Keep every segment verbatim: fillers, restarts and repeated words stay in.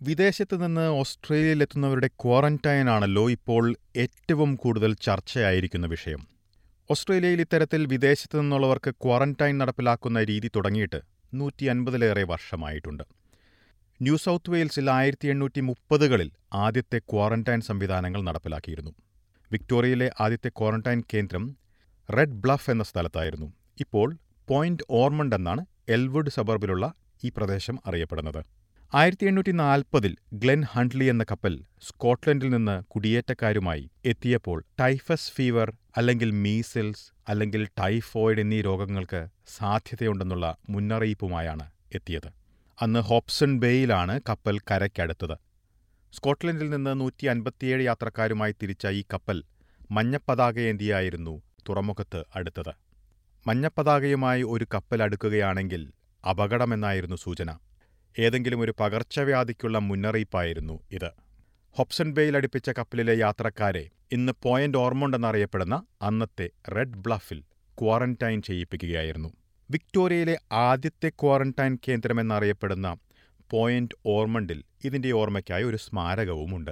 വിദേശത്ത് നിന്ന് ഓസ്ട്രേലിയയിലെത്തുന്നവരുടെ ക്വാറന്റൈൻ ആണല്ലോ ഇപ്പോൾ ഏറ്റവും കൂടുതൽ ചർച്ചയായിരിക്കുന്ന വിഷയം. ഓസ്ട്രേലിയയിൽ ഇത്തരത്തിൽ വിദേശത്ത് നിന്നുള്ളവർക്ക് ക്വാറന്റൈൻ നടപ്പിലാക്കുന്ന രീതി തുടങ്ങിയിട്ട് നൂറ്റി അൻപതിലേറെ വർഷമായിട്ടുണ്ട്. ന്യൂ സൗത്ത് വെയിൽസിൽ ആയിരത്തി എണ്ണൂറ്റി മുപ്പതുകളിൽ ആദ്യത്തെ ക്വാറന്റൈൻ സംവിധാനങ്ങൾ നടപ്പിലാക്കിയിരുന്നു. വിക്ടോറിയയിലെ ആദ്യത്തെ ക്വാറന്റൈൻ കേന്ദ്രം റെഡ് ബ്ലഫ് എന്ന സ്ഥലത്തായിരുന്നു. ഇപ്പോൾ പോയിന്റ് ഓർമണ്ട് എന്നാണ് എൽവുഡ് സബർബിലുള്ള ഈ പ്രദേശം അറിയപ്പെടുന്നത്. ആയിരത്തി എണ്ണൂറ്റി നാൽപ്പതിൽ ഗ്ലെൻ ഹണ്ട്ലി എന്ന കപ്പൽ സ്കോട്ട്ലൻഡിൽ നിന്ന് കുടിയേറ്റക്കാരുമായി എത്തിയപ്പോൾ ടൈഫസ് ഫീവർ അല്ലെങ്കിൽ മീസിൽസ് അല്ലെങ്കിൽ ടൈഫോയിഡ് എന്നീ രോഗങ്ങൾക്ക് സാധ്യതയുണ്ടെന്നുള്ള മുന്നറിയിപ്പുമായാണ് എത്തിയത്. അന്ന് ഹോപ്സൺ ബേയിലാണ് കപ്പൽ കരയ്ക്കടുത്തത്. സ്കോട്ട്ലൻഡിൽ നിന്ന് നൂറ്റി അൻപത്തിയേഴ് യാത്രക്കാരുമായി തിരിച്ച ഈ കപ്പൽ മഞ്ഞപ്പതാകയേന്തിയായിരുന്നു തുറമുഖത്ത് അടുത്തത്. മഞ്ഞപ്പതാകയുമായി ഒരു കപ്പൽ അടുക്കുകയാണെങ്കിൽ അപകടമെന്നായിരുന്നു സൂചന. ഏതെങ്കിലും ഒരു പകർച്ചവ്യാധിക്കുള്ള മുന്നറിയിപ്പായിരുന്നു ഇത്. ഹോപ്സൺ ബേയിൽ അടുപ്പിച്ച കപ്പലിലെ യാത്രക്കാരെ ഇന്ന് പോയിന്റ് ഓർമണ്ട് എന്നറിയപ്പെടുന്ന അന്നത്തെ റെഡ് ബ്ലഫിൽ ക്വാറന്റൈൻ ചെയ്യിപ്പിക്കുകയായിരുന്നു. വിക്ടോറിയയിലെ ആദ്യത്തെ ക്വാറന്റൈൻ കേന്ദ്രമെന്നറിയപ്പെടുന്ന പോയിന്റ് ഓർമണ്ടിൽ ഇതിന്റെ ഓർമ്മയ്ക്കായി ഒരു സ്മാരകവുമുണ്ട്.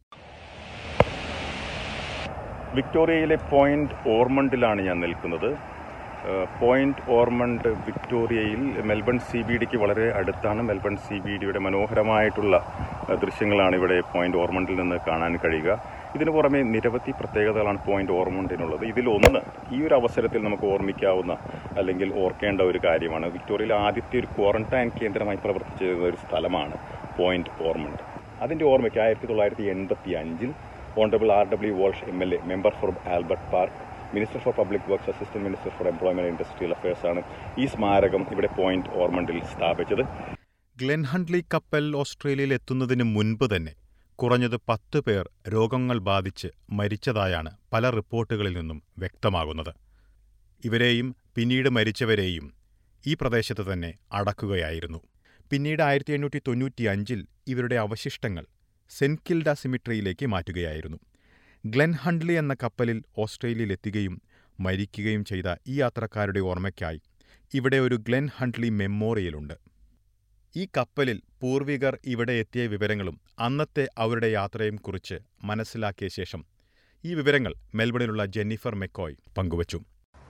വിക്ടോറിയയിലെ പോയിന്റ് ഓർമണ്ടിലാണ് ഞാൻ നിൽക്കുന്നത്. പോയിന്റ് ഓർമണ്ട് വിക്ടോറിയയിൽ മെൽബൺ സി ബി ഡിക്ക് വളരെ അടുത്താണ്. മെൽബൺ സി ബി ഡിയുടെ മനോഹരമായിട്ടുള്ള ദൃശ്യങ്ങളാണ് ഇവിടെ പോയിന്റ് ഓർമണ്ടിൽ നിന്ന് കാണാൻ കഴിയുക. ഇതിനു പുറമെ നിരവധി പ്രത്യേകതകളാണ് പോയിന്റ് ഓർമണ്ടിനുള്ളത്. ഇതിലൊന്ന് ഈ ഒരു അവസരത്തിൽ നമുക്ക് ഓർമ്മിക്കാവുന്ന അല്ലെങ്കിൽ ഓർക്കേണ്ട ഒരു കാര്യമാണ്, വിക്ടോറിയയിലെ ആദ്യത്തെ ഒരു ക്വാറന്റൈൻ കേന്ദ്രമായി പ്രവർത്തിച്ചിരുന്ന ഒരു സ്ഥലമാണ് പോയിന്റ് ഓർമണ്ട്. അതിൻ്റെ ഓർമ്മയ്ക്ക് ആയിരത്തി തൊള്ളായിരത്തി എൺപത്തി അഞ്ചിൽ honourable R W Walsh M L A, member for Albert park, minister for public works, assistant minister for employment industrial affairs ആണ് ഈ സ്മാരകം ഇവിടെ പോയിന്റ് ഓർമണ്ടിൽ സ്ഥാപിച്ചത്. ഗ്ലെൻ ഹണ്ട്ലി കപ്പൽ ഓസ്ട്രേലിയയിൽ എത്തുന്നതിന് മുൻപ് തന്നെ കുറഞ്ഞത് പത്ത് പേർ രോഗങ്ങൾ ബാധിച്ച് മരിച്ചതായാണ് പല റിപ്പോർട്ടുകളിൽ നിന്നും വ്യക്തമാകുന്നത്. ഇവരെയും പിന്നീട് മരിച്ചവരെയും ഈ പ്രദേശത്ത് തന്നെ അടക്കുകയായിരുന്നു. പിന്നീട് ആയിരത്തി എണ്ണൂറ്റി തൊണ്ണൂറ്റി അഞ്ചിൽ ഇവരുടെ അവശിഷ്ടങ്ങൾ സെന്റ് കിൽഡ സിമിട്രിയിലേക്ക് മാറ്റുകയായിരുന്നു. ഗ്ലെൻ ഹണ്ട്ലി എന്ന കപ്പലിൽ ഓസ്ട്രേലിയയിലെത്തുകയും മരിക്കുകയും ചെയ്ത ഈ യാത്രക്കാരുടെ ഓർമ്മയ്ക്കായി ഇവിടെ ഒരു ഗ്ലെൻ ഹണ്ട്ലി മെമ്മോറിയലുണ്ട്. ഈ കപ്പലിൽ പൂർവികർ ഇവിടെ എത്തിയ വിവരങ്ങളും അന്നത്തെ അവരുടെ യാത്രയും കുറിച്ച് മനസ്സിലാക്കിയ ശേഷം ഈ വിവരങ്ങൾ മെൽബണിലുള്ള ജെന്നിഫർ മെക്കോയ് പങ്കുവച്ചു.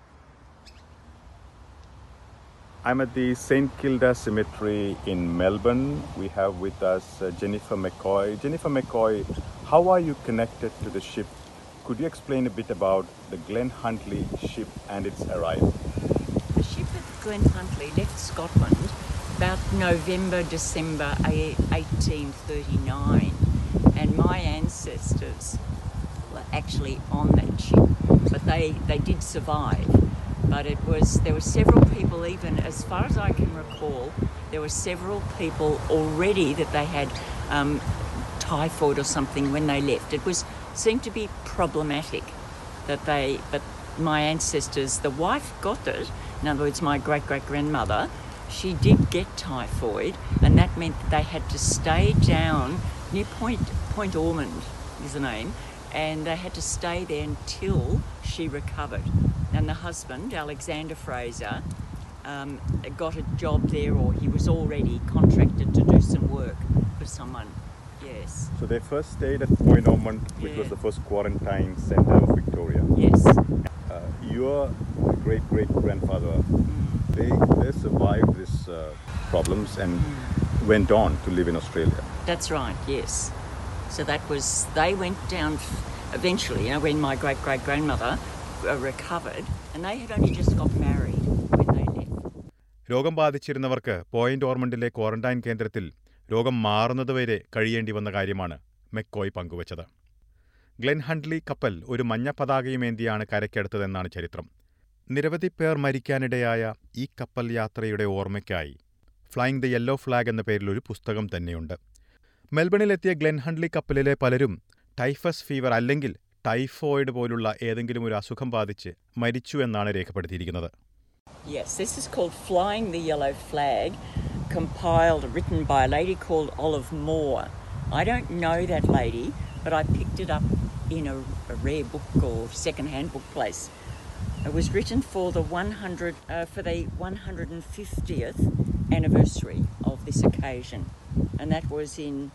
I'm at the Saint Kilda Cemetery in Melbourne. We have with us uh, Jennifer McCoy. Jennifer McCoy, how are you connected to the ship? Could you explain a bit about the Glen Huntly ship and its arrival? The ship at Glen Huntly left Scotland about November, December eighteen thirty-nine, and my ancestors were actually on that ship, but they, they did survive. But it was, there were several people, even as far as I can recall, there were several people already that they had um, typhoid or something when they left. It was seemed to be problematic that they, but my ancestors, the wife got it, in other words my great-great-grandmother, she did get typhoid, and that meant that they had to stay down near Point, Point Ormond is the name, and they had to stay there until she recovered. And the husband, Alexander Fraser, um, got a job there, or he was already contracted to do some work for someone. Yes. So they first stayed at Point Ormond, which yeah. was the first quarantine centre of Victoria. Yes. Uh, your great-great-grandfather, mm. they they survived these uh, problems and mm. went on to live in Australia. That's right, yes. So that was, they went down eventually, you know, when my great-great-grandmother recovered, and they had only just got married when they left. രോഗം ബാധിച്ചിരുന്നവർക്ക് point ഓർമണ്ടിലെ quarantine കേന്ദ്രത്തിൽ രോഗം മാറുന്നതുവരെ കഴിയേണ്ടി വന്ന കാര്യമാണ് മെക്കോയ് പങ്കുവച്ചത്. Glenn ഹണ്ട്ലി കപ്പൽ ഒരു മഞ്ഞ പതാകയുമേന്തിയാണ് കരയ്ക്കടുത്തതെന്നാണ് ചരിത്രം. നിരവധി പേർ മരിക്കാനിടയായ ഈ കപ്പൽ യാത്രയുടെ ഓർമ്മയ്ക്കായി ഫ്ലൈയിങ് ദ യെല്ലോ ഫ്ലാഗ് എന്ന പേരിലൊരു പുസ്തകം തന്നെയുണ്ട്. മെൽബണിലെത്തിയ ഗ്ലെൻ ഹണ്ട്ലി കപ്പലിലെ പലരും ടൈഫസ് ഫീവർ അല്ലെങ്കിൽ ടൈഫോയിഡ് പോലുള്ള ഏതെങ്കിലും ഒരു അസുഖം ബാധിച്ച് മരിച്ചു എന്നാണ് രേഖപ്പെടുത്തിയിരിക്കുന്നത്. Yes, this is called Flying the Yellow Flag, compiled, written by a lady called Olive Moore. I don't know that lady, but I picked it up in a, a rare book or second-hand book place. It was written for the one hundred uh, for the one hundred fiftieth anniversary of this occasion, and that was in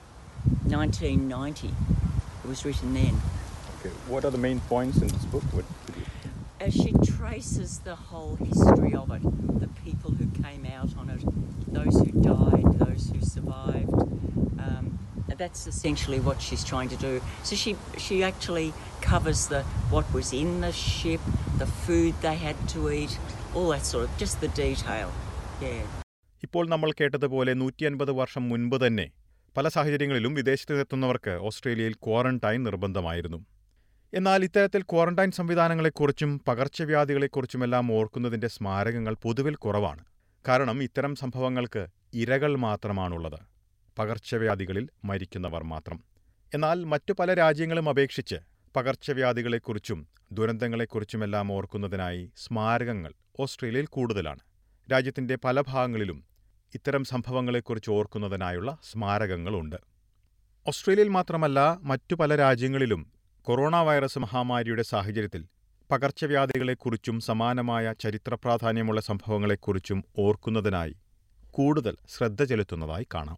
nineteen ninety. It was written then. Okay. What are the main points in this book? What could you... Uh, she traces the whole history of it, the people who came out on it, those who died, those who survived. Um, that's essentially what she's trying to do. So she she actually covers the what was in the ship, the food they had to eat, all that sort of, just the detail. Yeah. ഇപ്പോൾ നമ്മൾ കേട്ടതുപോലെ നൂറ്റി അൻപത് വർഷം മുൻപ് തന്നെ പല സാഹചര്യങ്ങളിലും വിദേശത്തെത്തുന്നവർക്ക് ഓസ്ട്രേലിയയിൽ ക്വാറന്റൈൻ നിർബന്ധമായിരുന്നു. എന്നാൽ ഇത്തരത്തിൽ ക്വാറന്റൈൻ സംവിധാനങ്ങളെക്കുറിച്ചും പകർച്ചവ്യാധികളെക്കുറിച്ചുമെല്ലാം ഓർക്കുന്നതിന്റെ സ്മാരകങ്ങൾ പൊതുവിൽ കുറവാണ്. കാരണം ഇത്തരം സംഭവങ്ങൾക്ക് ഇരകൾ മാത്രമാണുള്ളത്, പകർച്ചവ്യാധികളിൽ മരിക്കുന്നവർ മാത്രം. എന്നാൽ മറ്റു പല രാജ്യങ്ങളും അപേക്ഷിച്ച് പകർച്ചവ്യാധികളെക്കുറിച്ചും ദുരന്തങ്ങളെക്കുറിച്ചുമെല്ലാം ഓർക്കുന്നതിനായി സ്മാരകങ്ങൾ ഓസ്ട്രേലിയയിൽ കൂടുതലാണ്. രാജ്യത്തിന്റെ പല ഭാഗങ്ങളിലും ഇത്തരം സംഭവങ്ങളെക്കുറിച്ച് ഓർക്കുന്നതിനായുള്ള സ്മാരകങ്ങളുണ്ട്. ഓസ്ട്രേലിയയിൽ മാത്രമല്ല, മറ്റു പല രാജ്യങ്ങളിലും കൊറോണ വൈറസ് മഹാമാരിയുടെ സാഹചര്യത്തിൽ പകർച്ചവ്യാധികളെക്കുറിച്ചും സമാനമായ ചരിത്രപ്രാധാന്യമുള്ള സംഭവങ്ങളെക്കുറിച്ചും ഓർക്കുന്നതിനായി കൂടുതൽ ശ്രദ്ധ ചെലുത്തുന്നതായി കാണാം.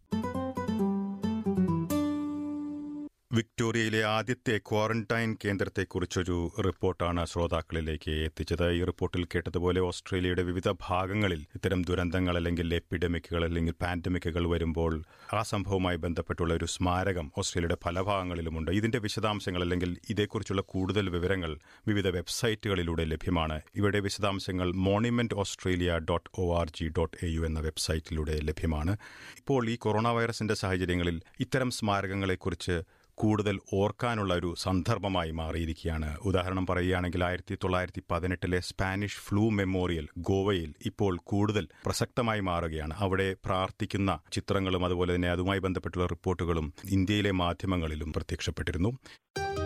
വിക്ടോറിയയിലെ ആദ്യത്തെ ക്വാറന്റൈൻ കേന്ദ്രത്തെക്കുറിച്ചൊരു റിപ്പോർട്ടാണ് ശ്രോതാക്കളിലേക്ക് എത്തിച്ചത്. ഈ റിപ്പോർട്ടിൽ കേട്ടതുപോലെ ഓസ്ട്രേലിയയുടെ വിവിധ ഭാഗങ്ങളിൽ ഇത്തരം ദുരന്തങ്ങൾ അല്ലെങ്കിൽ എപ്പിഡമിക്കുകൾ അല്ലെങ്കിൽ പാൻഡമിക്കുകൾ വരുമ്പോൾ ആ സംഭവവുമായി ബന്ധപ്പെട്ടുള്ള ഒരു സ്മാരകം ഓസ്ട്രേലിയയുടെ പല ഭാഗങ്ങളിലുമുണ്ട്. ഇതിന്റെ വിശദാംശങ്ങൾ അല്ലെങ്കിൽ ഇതേക്കുറിച്ചുള്ള കൂടുതൽ വിവരങ്ങൾ വിവിധ വെബ്സൈറ്റുകളിലൂടെ ലഭ്യമാണ്. ഇവയുടെ വിശദാംശങ്ങൾ monument Australia dot O R G dot A U എന്ന വെബ്സൈറ്റിലൂടെ ലഭ്യമാണ്. ഇപ്പോൾ ഈ കൊറോണ വൈറസിന്റെ സാഹചര്യങ്ങളിൽ ഇത്തരം സ്മാരകങ്ങളെക്കുറിച്ച് കൂടുതൽ ഓർക്കാനുള്ള ഒരു സന്ദർഭമായി മാറിയിരിക്കുകയാണ്. ഉദാഹരണം പറയുകയാണെങ്കിൽ ആയിരത്തി തൊള്ളായിരത്തി പതിനെട്ടിലെ സ്പാനിഷ് ഫ്ലൂ മെമ്മോറിയൽ ഗോവയിൽ ഇപ്പോൾ കൂടുതൽ പ്രസക്തമായി മാറുകയാണ്. അവിടെ പ്രാർത്ഥിക്കുന്ന ചിത്രങ്ങളും അതുപോലെ തന്നെ അതുമായി ബന്ധപ്പെട്ടുള്ള റിപ്പോർട്ടുകളും ഇന്ത്യയിലെ മാധ്യമങ്ങളിലും പ്രത്യക്ഷപ്പെട്ടിരുന്നു.